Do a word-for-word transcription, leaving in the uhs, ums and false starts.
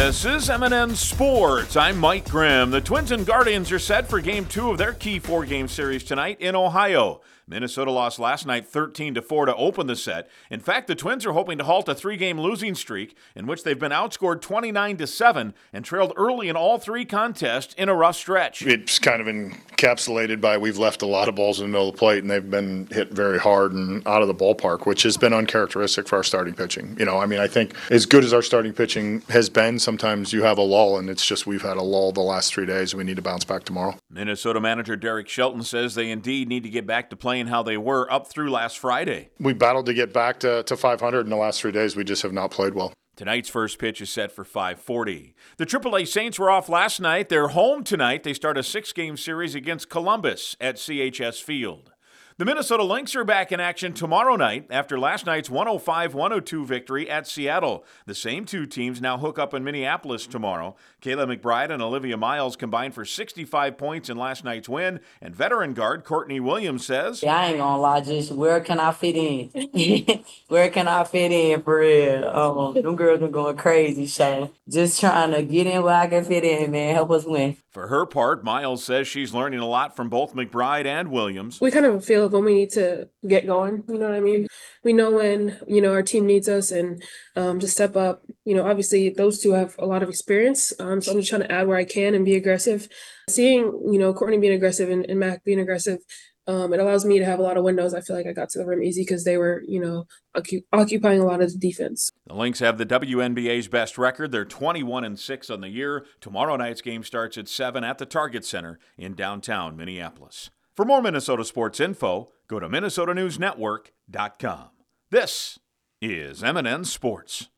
This is M and N Sports. I'm Mike Grimm. The Twins and Guardians are set for Game two of their key four-game series tonight in Ohio. Minnesota lost last night thirteen to four to open the set. In fact, the Twins are hoping to halt a three-game losing streak in which they've been outscored twenty-nine to seven and trailed early in all three contests in a rough stretch. It's kind of encapsulated by we've left a lot of balls in the middle of the plate, and they've been hit very hard and out of the ballpark, which has been uncharacteristic for our starting pitching. You know, I mean, I think as good as our starting pitching has been, sometimes you have a lull, and it's just we've had a lull the last three days. We need to bounce back tomorrow. Minnesota manager Derek Shelton says they indeed need to get back to playing how they were up through last Friday. We battled to get back to, to five hundred in the last three days. We just have not played well. Tonight's first pitch is set for five forty. The triple A Saints were off last night. They're home tonight. They start a six-game series against Columbus at C H S Field. The Minnesota Lynx are back in action tomorrow night after last night's one oh five one oh two victory at Seattle. The same two teams now hook up in Minneapolis tomorrow. Kayla McBride and Olivia Miles combined for sixty-five points in last night's win, and veteran guard Courtney Williams says, yeah, I ain't gonna lie, just where can I fit in? Where can I fit in for real? Um, them girls are going crazy, Shay. Just trying to get in where I can fit in, man. Help us win. For her part, Miles says she's learning a lot from both McBride and Williams. We kind of feel when we need to get going, you know what I mean? We know when, you know, our team needs us and um, to step up. You know, obviously those two have a lot of experience, um, so I'm just trying to add where I can and be aggressive. Seeing, you know, Courtney being aggressive and, and Mac being aggressive, um, it allows me to have a lot of windows. I feel like I got to the rim easy because they were, you know, ocu- occupying a lot of the defense. The Lynx have the W N B A's best record. They're twenty-one and six on the year. Tomorrow night's game starts at seven at the Target Center in downtown Minneapolis. For more Minnesota sports info, go to Minnesota News Network dot com. This is M and N Sports.